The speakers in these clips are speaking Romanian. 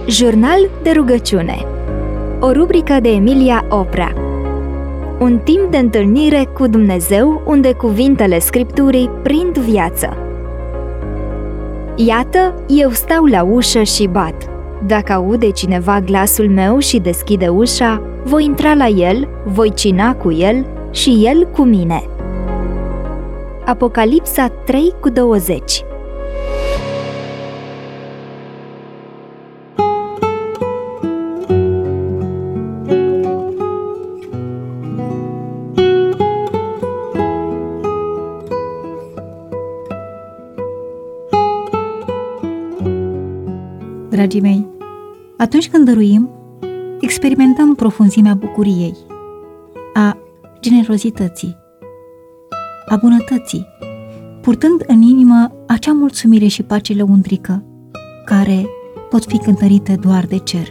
Jurnal de rugăciune. O rubrică de Emilia Oprea. Un timp de întâlnire cu Dumnezeu unde cuvintele Scripturii prind viață. Iată, eu stau la ușă și bat. Dacă aude cineva glasul meu și deschide ușa, voi intra la el, voi cina cu el și el cu mine. Apocalipsa 3:20. Dragii mei, atunci când dăruim, experimentăm profunzimea bucuriei, a generozității, a bunătății, purtând în inimă acea mulțumire și pace lăuntrică, care pot fi cântărite doar de cer.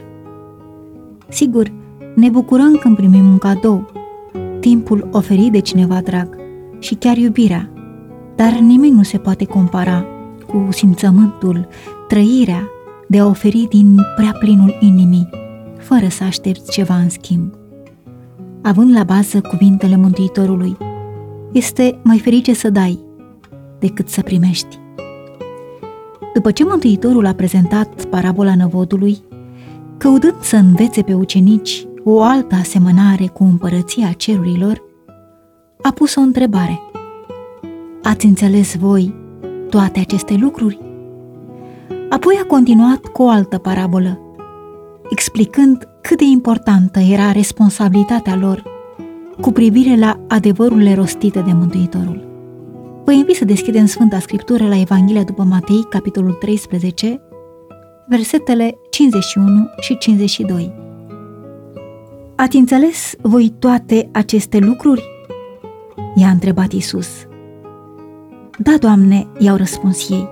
Sigur, ne bucurăm când primim un cadou, timpul oferit de cineva drag și chiar iubirea, dar nimic nu se poate compara cu simțământul, trăirea de a oferi din prea plinul inimii, fără să aștepți ceva în schimb. Având la bază cuvintele Mântuitorului, este mai ferice să dai decât să primești. După ce Mântuitorul a prezentat parabola năvodului, căutând să învețe pe ucenici o altă asemănare cu împărăția cerurilor, a pus o întrebare. Ați înțeles voi toate aceste lucruri? Apoi a continuat cu o altă parabolă, explicând cât de importantă era responsabilitatea lor cu privire la adevărurile rostite de Mântuitorul. Vă invit să deschidem Sfânta Scriptură la Evanghelia după Matei, capitolul 13, versetele 51 și 52. Ați înțeles voi toate aceste lucruri? I-a întrebat Iisus. Da, Doamne, i-au răspuns ei.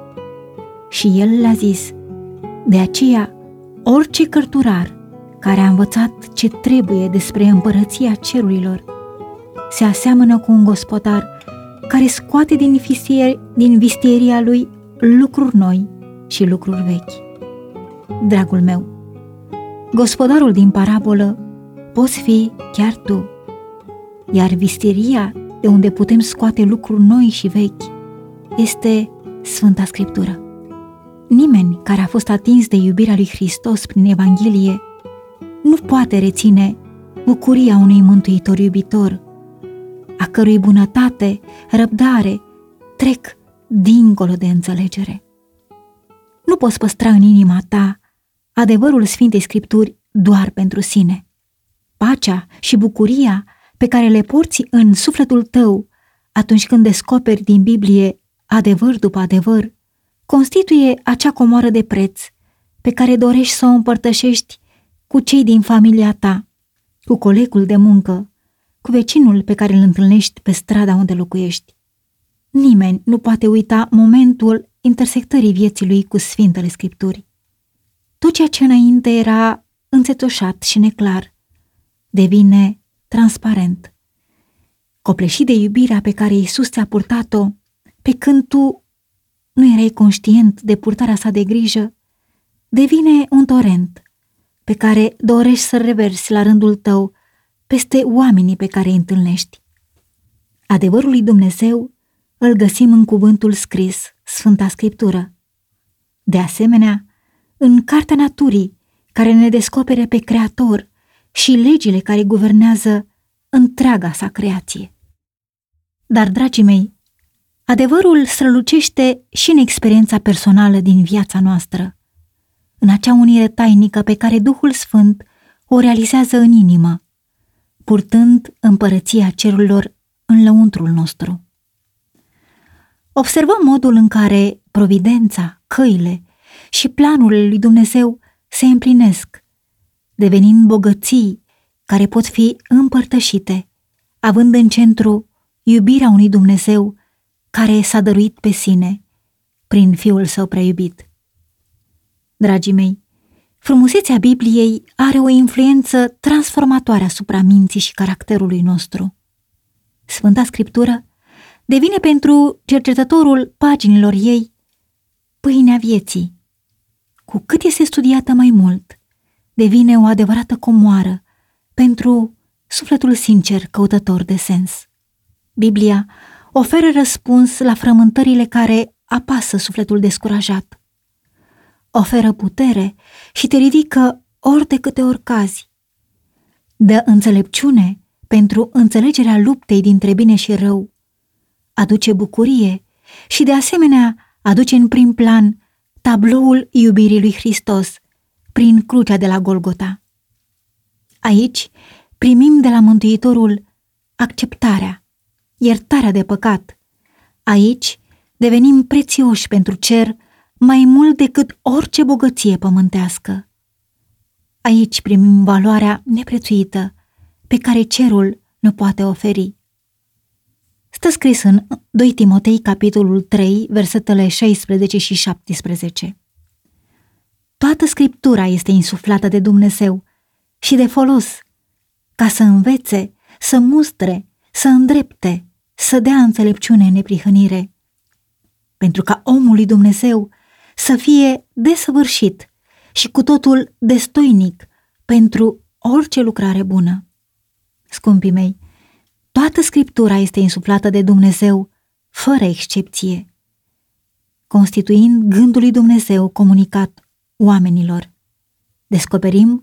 Și el le-a zis, de aceea, orice cărturar care a învățat ce trebuie despre împărăția cerurilor se aseamănă cu un gospodar care scoate din vistieria lui lucruri noi și lucruri vechi. Dragul meu, gospodarul din parabolă poți fi chiar tu, iar vistieria de unde putem scoate lucruri noi și vechi este Sfânta Scriptură. Nimeni care a fost atins de iubirea lui Hristos prin Evanghelie nu poate reține bucuria unui mântuitor iubitor, a cărui bunătate, răbdare trec dincolo de înțelegere. Nu poți păstra în inima ta adevărul Sfintei Scripturi doar pentru sine. Pacea și bucuria pe care le porți în sufletul tău atunci când descoperi din Biblie adevăr după adevăr, constituie acea comoară de preț pe care dorești să o împărtășești cu cei din familia ta, cu colegul de muncă, cu vecinul pe care îl întâlnești pe strada unde locuiești. Nimeni nu poate uita momentul intersectării vieții lui cu Sfintele Scripturi. Tot ceea ce înainte era înțețoșat și neclar devine transparent. Copleșit de iubirea pe care Iisus ți-a purtat-o, pe când tu nu erai conștient de purtarea sa de grijă, devine un torent pe care dorești să reversi la rândul tău peste oamenii pe care îi întâlnești. Adevărul lui Dumnezeu îl găsim în cuvântul scris, Sfânta Scriptură. De asemenea, în Cartea Naturii, care ne descopere pe Creator și legile care guvernează întreaga sa creație. Dar, dragii mei, adevărul strălucește și în experiența personală din viața noastră, în acea unire tainică pe care Duhul Sfânt o realizează în inimă, purtând împărăția cerurilor în lăuntrul nostru. Observăm modul în care providența, căile și planurile lui Dumnezeu se împlinesc, devenind bogății care pot fi împărtășite, având în centru iubirea unui Dumnezeu care s-a dăruit pe sine prin Fiul Său prea iubit. Dragii mei, frumusețea Bibliei are o influență transformatoare asupra minții și caracterului nostru. Sfânta Scriptură devine pentru cercetătorul paginilor ei pâinea vieții, cu cât este studiată mai mult, devine o adevărată comoară pentru sufletul sincer căutător de sens. Biblia oferă răspuns la frământările care apasă sufletul descurajat. Oferă putere și te ridică ori de câte ori cazi. Dă înțelepciune pentru înțelegerea luptei dintre bine și rău. Aduce bucurie și de asemenea aduce în prim plan tabloul iubirii lui Hristos prin crucea de la Golgota. Aici primim de la Mântuitorul acceptarea, iertarea de păcat. Aici devenim prețioși pentru cer mai mult decât orice bogăție pământească. Aici primim valoarea neprețuită pe care cerul ne poate oferi. Stă scris în 2 Timotei, capitolul 3, versetele 16 și 17. Toată Scriptura este insuflată de Dumnezeu și de folos, ca să învețe, să mustre, să îndrepte, să dea înțelepciune în neprihănire, pentru ca omul lui Dumnezeu să fie desăvârșit și cu totul destoinic pentru orice lucrare bună. Scumpii mei, toată Scriptura este insuflată de Dumnezeu, fără excepție, constituind gândul lui Dumnezeu comunicat oamenilor. Descoperim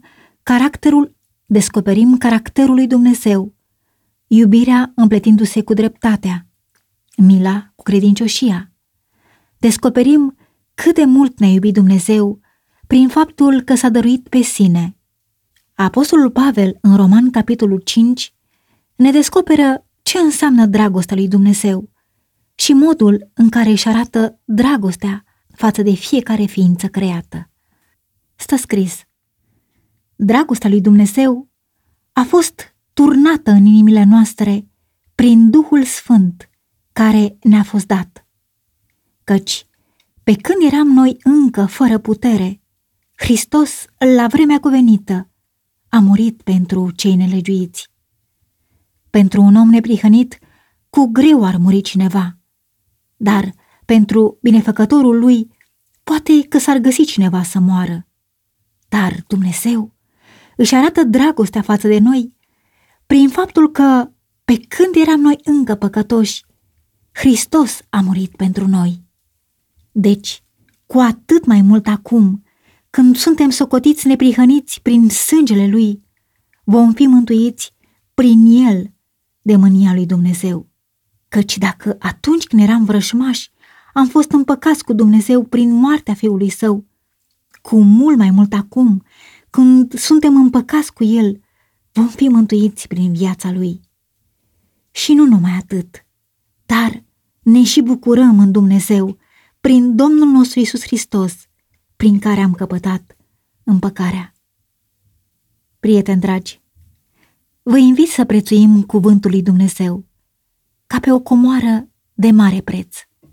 caracterul lui Dumnezeu, iubirea împletindu-se cu dreptatea, mila cu credincioșia. Descoperim cât de mult ne-a iubit Dumnezeu prin faptul că s-a dăruit pe sine. Apostolul Pavel, în Roman, capitolul 5, ne descoperă ce înseamnă dragostea lui Dumnezeu și modul în care își arată dragostea față de fiecare ființă creată. Stă scris: dragostea lui Dumnezeu a fost turnată în inimile noastre prin Duhul Sfânt care ne-a fost dat. Căci, pe când eram noi încă fără putere, Hristos, la vremea cuvenită, a murit pentru cei nelegiuiți. Pentru un om neprihănit, cu greu ar muri cineva, dar pentru binefăcătorul lui, poate că s-ar găsi cineva să moară. Dar Dumnezeu își arată dragostea față de noi prin faptul că, pe când eram noi încă păcătoși, Hristos a murit pentru noi. Deci, cu atât mai mult acum, când suntem socotiți neprihăniți prin sângele Lui, vom fi mântuiți prin El de mânia lui Dumnezeu. Căci dacă atunci când eram vrășmași, am fost împăcați cu Dumnezeu prin moartea Fiului Său, cu mult mai mult acum, când suntem împăcați cu El, vom fi mântuiți prin viața Lui. Și nu numai atât, dar ne și bucurăm în Dumnezeu prin Domnul nostru Iisus Hristos, prin care am căpătat împăcarea. Prieteni dragi, vă invit să prețuim cuvântul lui Dumnezeu ca pe o comoară de mare preț.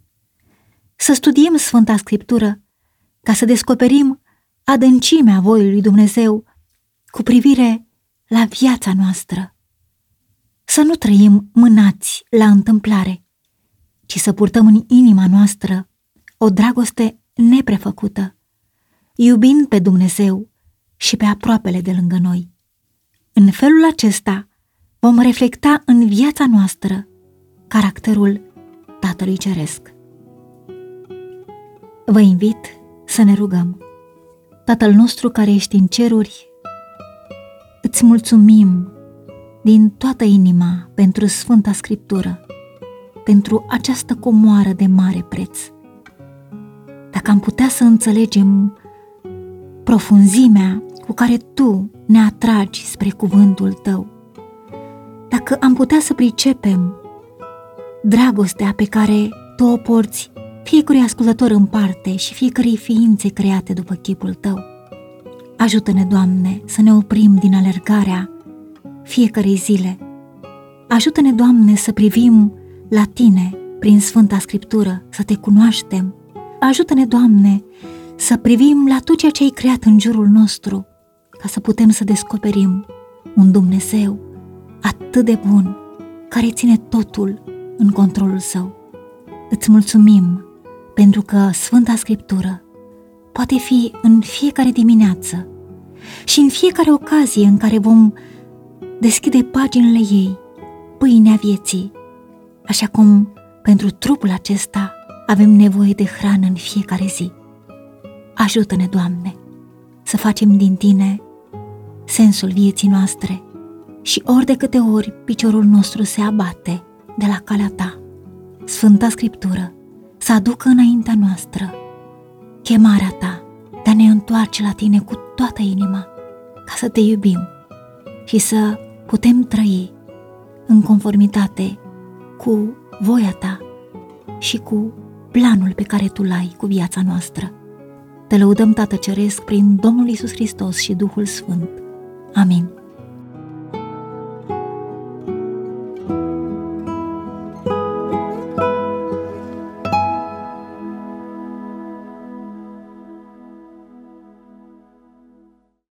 Să studiem Sfânta Scriptură ca să descoperim adâncimea voii lui Dumnezeu cu privire la viața noastră. Să nu trăim mânați la întâmplare, ci să purtăm în inima noastră o dragoste neprefăcută, iubind pe Dumnezeu și pe aproapele de lângă noi. În felul acesta vom reflecta în viața noastră caracterul Tatălui Ceresc. Vă invit să ne rugăm. Tatăl nostru care ești în ceruri, îți mulțumim din toată inima pentru Sfânta Scriptură, pentru această comoară de mare preț. Dacă am putea să înțelegem profunzimea cu care Tu ne atragi spre cuvântul Tău, dacă am putea să pricepem dragostea pe care Tu o porți fiecărui ascultător în parte și fiecărei ființe create după chipul Tău, ajută-ne, Doamne, să ne oprim din alergarea fiecărei zile. Ajută-ne, Doamne, să privim la Tine prin Sfânta Scriptură, să Te cunoaștem. Ajută-ne, Doamne, să privim la tot ceea ce ai creat în jurul nostru, ca să putem să descoperim un Dumnezeu atât de bun, care ține totul în controlul Său. Îți mulțumim pentru că Sfânta Scriptură poate fi în fiecare dimineață și în fiecare ocazie în care vom deschide paginile ei, pâinea vieții, așa cum pentru trupul acesta avem nevoie de hrană în fiecare zi. Ajută-ne, Doamne, să facem din Tine sensul vieții noastre și ori de câte ori piciorul nostru se abate de la calea Ta, Sfânta Scriptură să aducă înaintea noastră chemarea Ta de a ne întoarce la Tine cu toată inima, ca să Te iubim și să putem trăi în conformitate cu voia Ta și cu planul pe care Tu l-ai cu viața noastră. Te lăudăm, Tată Ceresc, prin Domnul Iisus Hristos și Duhul Sfânt. Amin.